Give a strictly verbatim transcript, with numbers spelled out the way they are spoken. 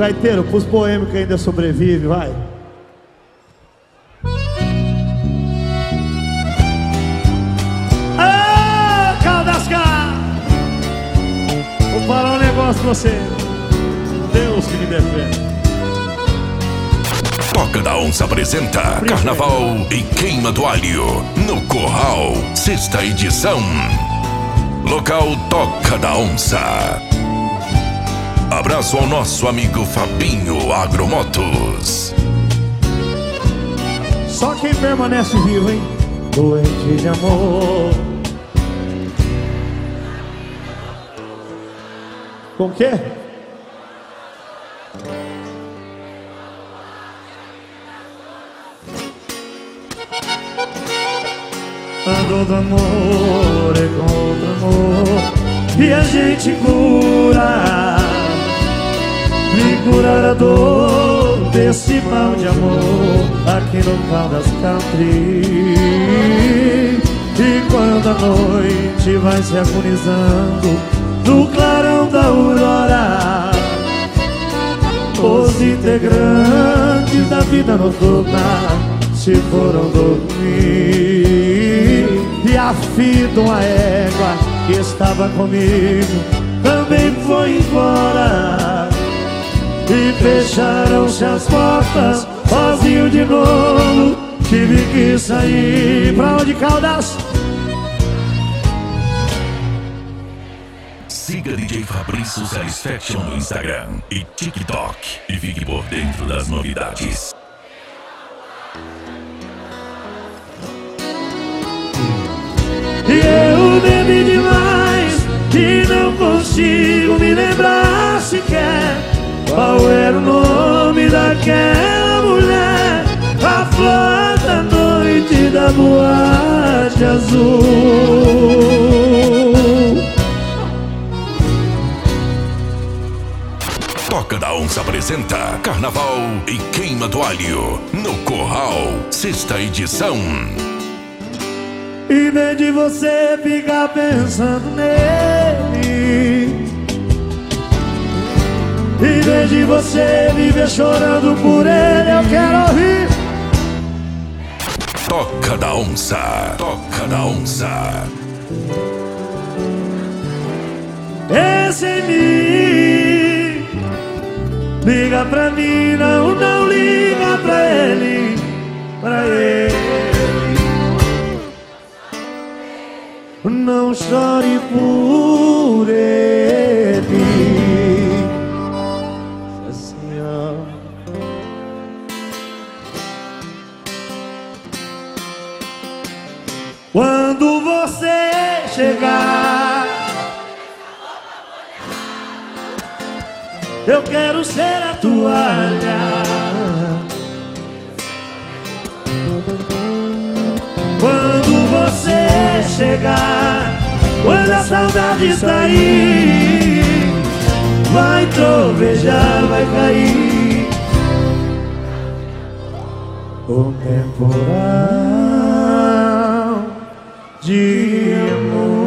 gaiteiro, pros boêmios que ainda sobrevivem, vai. Ah, Caldascar! Vou falar um negócio pra você. Deus que me defende. Toca da Onça apresenta Carnaval e Queima do Alho no Curral, sexta edição. Local Toca da Onça. Abraço ao nosso amigo Fabinho Agromotos. Só quem permanece vivo, hein? Doente de amor. Com o quê? Ando do amor é contra amor e a gente cura, me curar a dor desse mal de amor aqui no Caldas Country. E quando a noite vai se agonizando no clarão da aurora, os integrantes da vida noturna se foram dormir. E a fita, uma égua que estava comigo, também foi embora. E fecharam-se as portas, sozinho de novo. Tive que sair. Pra onde, Caldas? Siga D J Fabrício Satisfaction no Instagram e TikTok e fique por dentro das novidades. E eu bebi demais e não consigo me lembrar sequer qual era o nome daquela mulher, a flor da noite da boate azul. Toca da Onça apresenta Carnaval e Queima do Alho no Curral, sexta edição. Em vez de você ficar pensando nele, em vez de você viver chorando por ele, eu quero ouvir. Toca da Onça, Toca da Onça. Esse em mim, liga pra mim, não, não liga pra ele, pra ele. Não chore por ele, assim, ó. Quando você chegar, eu quero ser a toalha. Quando você chegar, quando a saudade sair, vai trovejar, vai cair o temporal de amor.